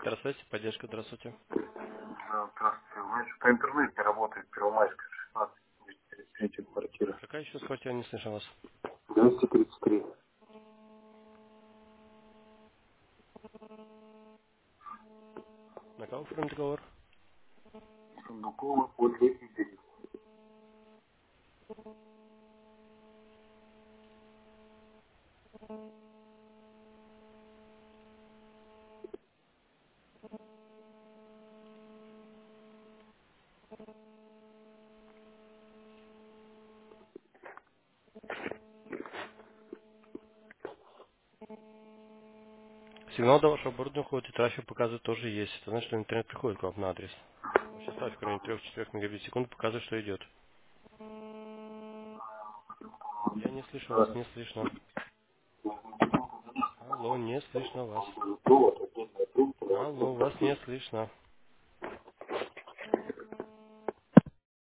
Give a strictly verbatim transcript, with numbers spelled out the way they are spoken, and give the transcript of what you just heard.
Центр связи, поддержка, здравствуйте. Да, здравствуйте. У меня по интернете работает Первомайская, шестнадцать, двести тридцать три квартира. Какая еще квартира, не слышно вас? двести тридцать три. На кого оформим договор? Сундукова, под летний период. Сигнал до вашего оборудования уходит, и трафик показывает тоже есть. Это значит, что интернет приходит к вам на адрес. Сейчас трафик в районе трёх-четырёх мегабит в секунду показывает, что идет. Я не слышу вас, Да. не слышно. Алло, не слышно вас. Провод, отдельная трубка, Алло, вас не слышно.